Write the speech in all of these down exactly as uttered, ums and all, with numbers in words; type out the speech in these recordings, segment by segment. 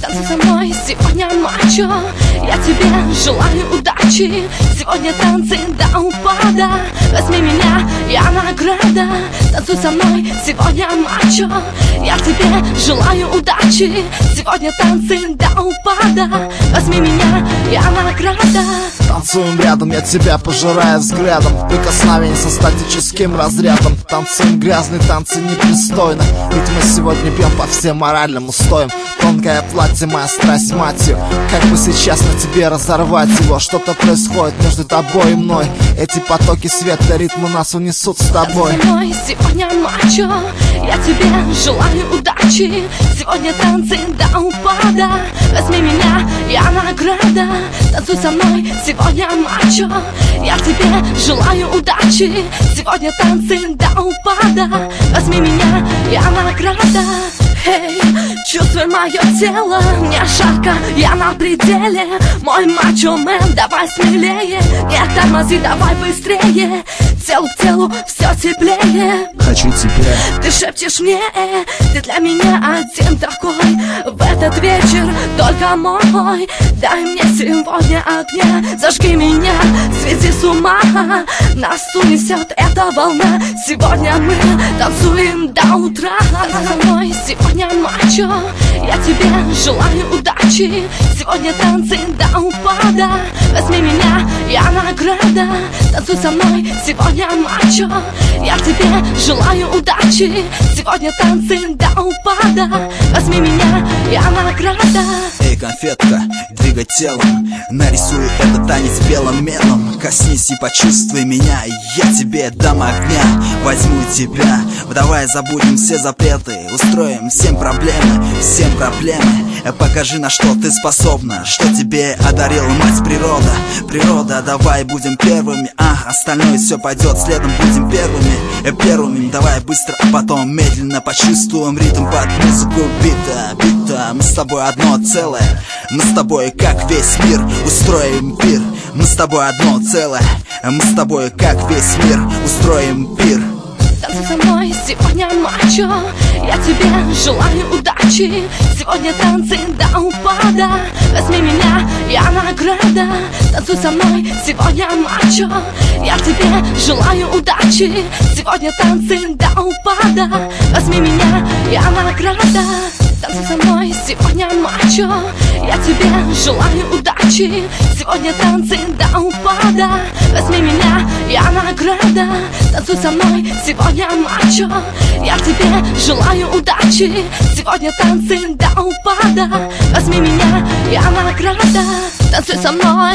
Танцуй со мной, сегодня мачо. Я тебе желаю удачи. Сегодня танцы до упада. Возьми меня, я награда. Танцуй со мной, сегодня мачо. Я тебе желаю удачи. Сегодня танцы до упада. Возьми меня, я награда. Танцуем рядом, я тебя пожираю взглядом. Прикосновение со статическим разрядом. Танцуем грязные танцы непристойно. Ведь мы сегодня бьем по всем моральным устоям. Тонкое платье, моя страсть матью. Как бы сейчас на тебе разорвать его. Что-то происходит между тобой и мной. Эти потоки света, ритмы нас унесут с тобой. Танцуй со мной, сегодня мачо. Я тебе желаю удачи. Сегодня танцы до упада. Возьми меня, я награда. Танцуй со мной, сегодня мачо. Я тебе желаю удачи. Сегодня танцы до упада. Возьми меня, я награда. Эй, чувствуй мое тело, мне жарко, я на пределе. Мой мачо-мен, давай смелее. Не тормози, давай быстрее. Телу к телу все теплее. Хочу тебя. Ты шепчешь мне, э, ты для меня один такой. В этот вечер только мой. Дай мне сегодня огня. Зажги меня, сведи с ума. Нас унесет эта волна. Сегодня мы танцуем до утра. Танцуй со мной, сегодня мачо. Я тебе желаю удачи. Сегодня танцы до упада. Возьми меня, я награда. Танцуй со мной, сегодня мачо. Я тебе желаю удачи. Сегодня танцы до упада. Возьми меня, я награда. Эй, конфетка, двигай телом. Нарисуй этот танец белым мелом. Коснись и почувствуй меня. Я тебе дам огня, возьму тебя. Давай забудем все запреты. Устроим всем проблемы, всем проблемы. Покажи, на что ты способна. Что тебе одарила мать природа. Природа, давай будем первыми. А, остальное все пойдет следом, будем первыми. Первыми, давай быстро, а потом медленно почувствуем ритм под музыку бита, бита. Мы с тобой одно целое. Мы с тобой как весь мир. Устроим пир. Мы с тобой одно целое. Мы с тобой как весь мир. Устроим пир. Танцуй со мной, сегодня мачо. Я тебе желаю удачи. Сегодня танцы до упада. Возьми меня, я награда. Танцуй со мной, сегодня мачо. Я тебе желаю удачи. Сегодня танцы до упада. Возьми меня, я награда. Танцуй со мной, сегодня мачо. Я тебе желаю удачи. Сегодня танцы до упада. Возьми меня, я награда. Танцуй со мной, сегодня мачо. Я тебе желаю удачи. Сегодня танцы до упада. Возьми меня, я награда. Танцуй со мной.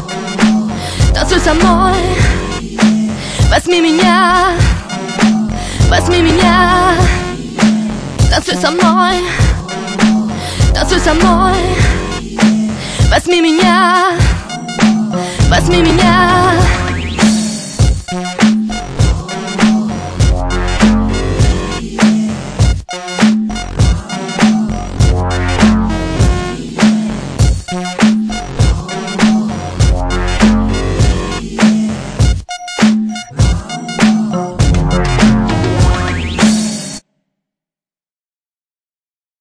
Танцуй со мной. Возьми меня. Возьми меня. Танцуй со мной. Танцуй со мной. Возьми меня. Возьми меня. We'll be right back.